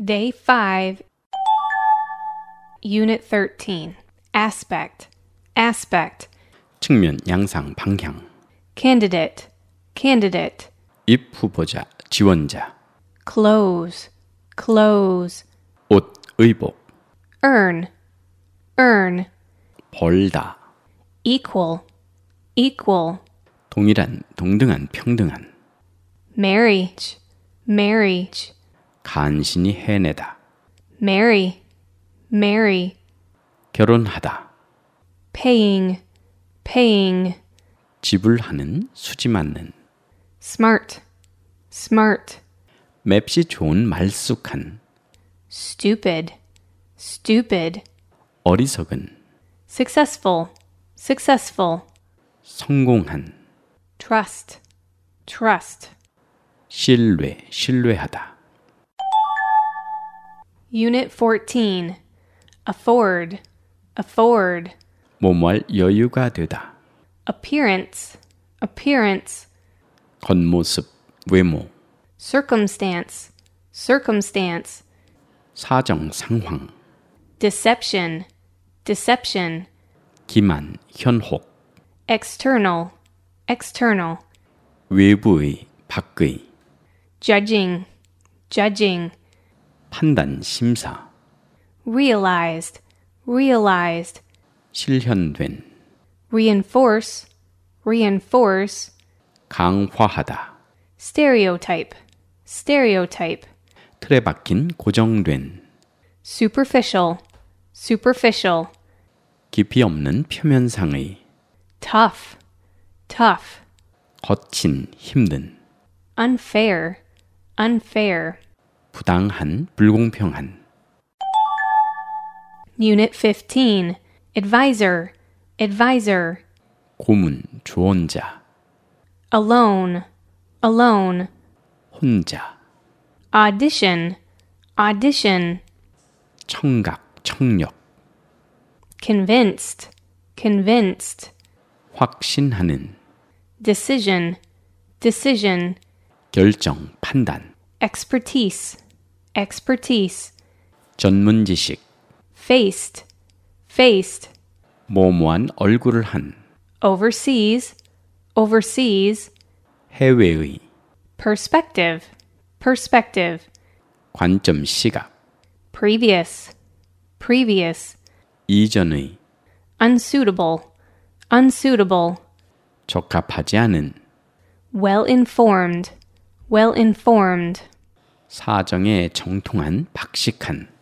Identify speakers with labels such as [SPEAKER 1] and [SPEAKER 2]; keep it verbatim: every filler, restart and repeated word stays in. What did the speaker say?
[SPEAKER 1] Day five, Unit thirteen. Aspect, aspect.
[SPEAKER 2] 측면, 양상, 방향.
[SPEAKER 1] Candidate, candidate.
[SPEAKER 2] 입 후보자, 지원자.
[SPEAKER 1] Close, close.
[SPEAKER 2] 옷, 의복.
[SPEAKER 1] Earn, earn.
[SPEAKER 2] 벌다.
[SPEAKER 1] Equal, equal.
[SPEAKER 2] 동일한, 동등한, 평등한.
[SPEAKER 1] Marriage, marriage.
[SPEAKER 2] 간신히 해내다.
[SPEAKER 1] Marry, marry.
[SPEAKER 2] 결혼하다.
[SPEAKER 1] Paying, paying.
[SPEAKER 2] 지불하는, 수지 맞는.
[SPEAKER 1] Smart, smart.
[SPEAKER 2] 맵시 좋은, 말쑥한.
[SPEAKER 1] Stupid, stupid.
[SPEAKER 2] 어리석은.
[SPEAKER 1] Successful, successful.
[SPEAKER 2] 성공한.
[SPEAKER 1] Trust, trust.
[SPEAKER 2] 신뢰, 신뢰하다.
[SPEAKER 1] Unit fourteen. Afford, afford.
[SPEAKER 2] 뭐뭐할 여유가 되다.
[SPEAKER 1] Appearance, appearance.
[SPEAKER 2] 겉모습, 외모.
[SPEAKER 1] Circumstance, circumstance.
[SPEAKER 2] 사정, 상황.
[SPEAKER 1] Deception, deception.
[SPEAKER 2] 기만, 현혹.
[SPEAKER 1] External, external.
[SPEAKER 2] 외부의, 밖의.
[SPEAKER 1] Judging, judging.
[SPEAKER 2] 판단, 심사.
[SPEAKER 1] Realized, realized.
[SPEAKER 2] 실현된.
[SPEAKER 1] Reinforce, reinforce.
[SPEAKER 2] 강화하다.
[SPEAKER 1] Stereotype, stereotype.
[SPEAKER 2] 틀에 박힌, 고정된.
[SPEAKER 1] Superficial, superficial.
[SPEAKER 2] 깊이 없는 표면상의.
[SPEAKER 1] Tough, tough.
[SPEAKER 2] 거친, 힘든.
[SPEAKER 1] Unfair, unfair.
[SPEAKER 2] 부당한, 불공평한.
[SPEAKER 1] Unit fifteen. Advisor, advisor.
[SPEAKER 2] 고문, 조언자.
[SPEAKER 1] Alone, alone.
[SPEAKER 2] 혼자.
[SPEAKER 1] Audition, audition.
[SPEAKER 2] 청각, 청력.
[SPEAKER 1] Convinced, convinced.
[SPEAKER 2] 확신하는.
[SPEAKER 1] Decision, decision.
[SPEAKER 2] 결정, 판단.
[SPEAKER 1] Expertise, expertise.
[SPEAKER 2] 전문 지식.
[SPEAKER 1] Faced, faced.
[SPEAKER 2] 모모한 얼굴을 한.
[SPEAKER 1] Overseas, overseas.
[SPEAKER 2] 해외의.
[SPEAKER 1] Perspective, perspective.
[SPEAKER 2] 관점, 시각.
[SPEAKER 1] Previous, previous.
[SPEAKER 2] 이전의.
[SPEAKER 1] Unsuitable, unsuitable.
[SPEAKER 2] 적합하지 않은.
[SPEAKER 1] Well-informed, well-informed.
[SPEAKER 2] 사정에 정통한, 박식한.